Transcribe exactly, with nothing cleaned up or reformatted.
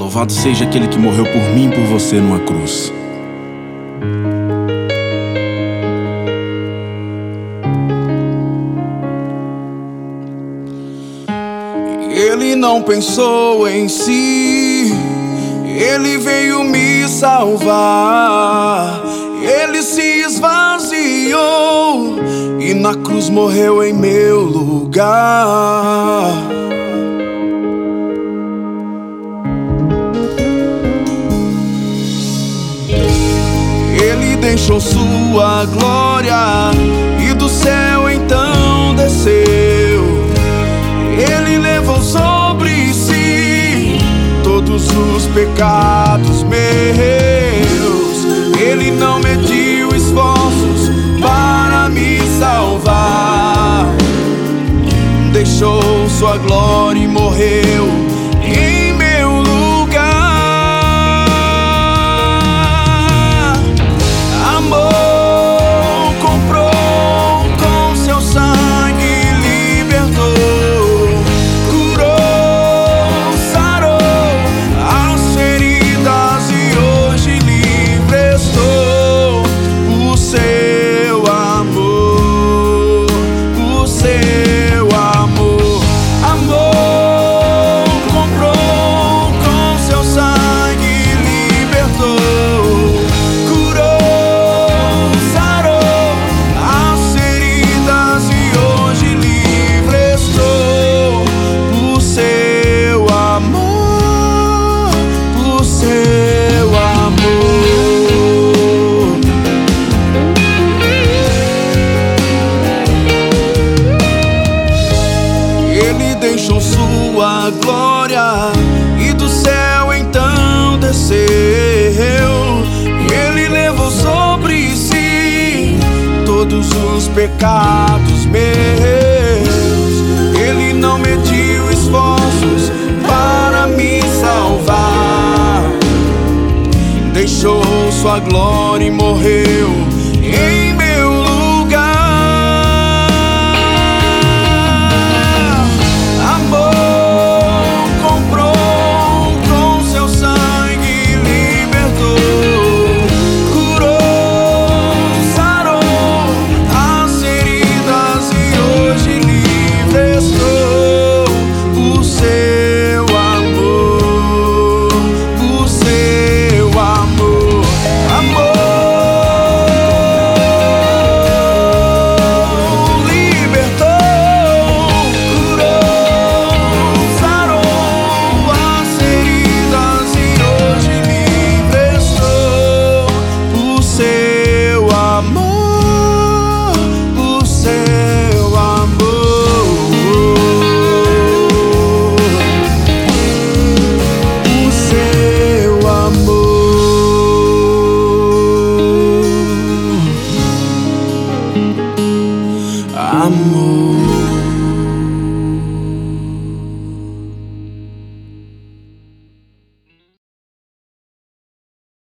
Louvado seja aquele que morreu por mim e por você numa cruz. Ele não pensou em si, Ele veio me salvar. Ele se esvaziou e na cruz morreu em meu lugar. Ele deixou sua glória e do céu então desceu. Ele levou sobre si todos os pecados meus. Ele não mediu esforços para me salvar. Deixou sua glória e morreu em meu lugar. Amor comprou com seu sangue, libertou, curou, sarou as feridas e hoje livre estou. O seu amor, o seu amor, amor comprou com seu sangue, libertou, curou, sarou as feridas e hoje livre estou. O seu amor, o seu amor. Ele deixou sua glória e do céu então desceu. Ele levou sobre si todos os pecados meus. Ele não mediu esforços para me salvar. Deixou sua glória e morreu em meu lugar. Amor comprou com seu sangue, libertou, curou, sarou as feridas e hoje livre estou. O seu amor, o seu amor, amor libertou, curou, sarou as feridas e hoje livre estou. O seu amor, o seu amor, o seu amor, amor.